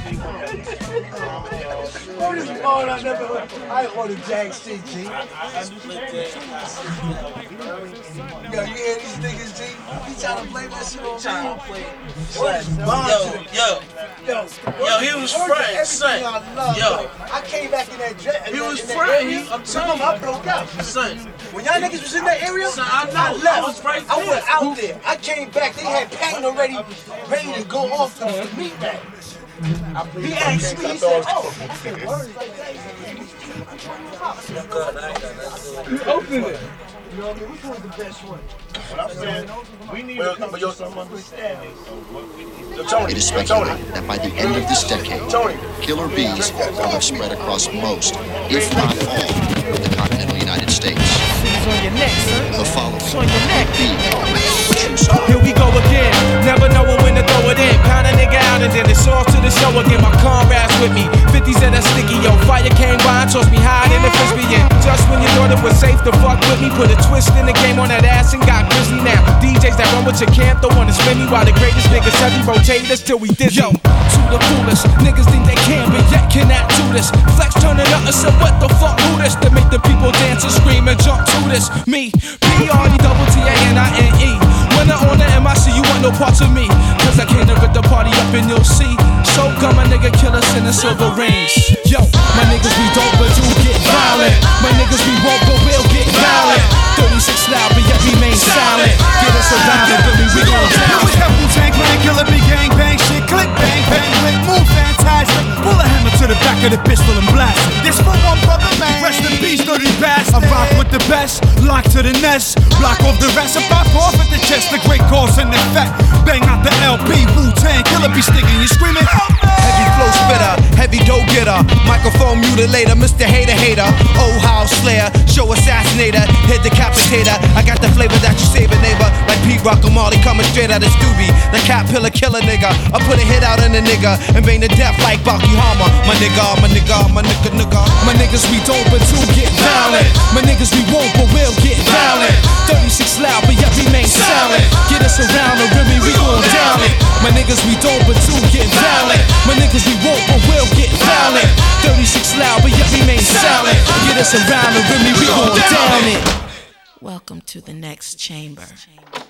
What is going on? I ordered Jack shit, G. Yo, you hear these niggas, G? He trying to play that shit on me. Yo, he was fresh, son. Yo, I came back in that jet. he was fresh. I'm telling you, I broke out. son. When y'all niggas was in that area, Son, I know. left. I was right I there. went out there. I came back. They had pain already, ready to go off the meat bag. He asked me, he said, oh, I said, words like that. You opened it. You know what I mean? Which one's the best one? What I'm saying, we need to come to some understanding of what we need. It is speculated that by the end of this decade, killer bees will have spread across most, if not all, of the continental United States. On your neck, son. The following It's on your neck. be a true story. Here we go again. Never know when to throw it in. Pound a nigga out and then it's off to the show again. My comrades with me. 50s and a sticky, yo. Fire came by and tossed me high in the frisbee. And just when you thought it was safe to fuck with me, put a twist in the game on that ass and got grizzly now. DJs that run with your camp don't wanna spin me while the greatest niggas heavy rotate us till we dizzy. Yo, to the coolest. Niggas think they can, but yet cannot do this. Flex turn it up and said, what the fuck, who this? To make the people dance and scream and jump to this. Me, P-R-E-T-A-N-I-N-E. When I on the MIC, you want no parts of me. Cause I came to rip the party up and you'll see. So come my nigga kill us in the silver rings. Yo, my niggas we don't but do get violent. My niggas we won't but will get violent. 36 loud but yet remain silent. Get us around and Billy, we gon' down it. Wu-Tang Clan, killer, big gang, bang shit, click, bang, bang, click, move fantastic. Pull a hammer to the back of the pistol and blast. This for one brother, man. Rest in peace, dirty bastard. I rock with the best, lock to the nest. Block off the rest, I pop off at the chest. The great cause and effect. Bang out the LP, Wu-Tang, killer be sticking, you screaming, help me. Heavy flow spitter, heavy dough getter, microphone mutilator, Mr. Hater Hater, old house slayer, show assassinator, head decapitator. I got the flavor that you savor, neighbor, like Pete Rock and Marley coming straight out of Scooby, the cat pillar killer nigga. I put a hit out on the nigga and bang the death like Baki Harmer. My nigga, my nigga, my nigga, nigga. My niggas we don't but do get violent. My niggas we won't but will get violent. 36 loud but yet remain silent. Get us around the rim, we gon' down it. My niggas we don't but do get violent. My niggas we won't but will get violent. 36 loud but yet remain silent. Get us around the rim, we gon' down it. Welcome to the next chamber.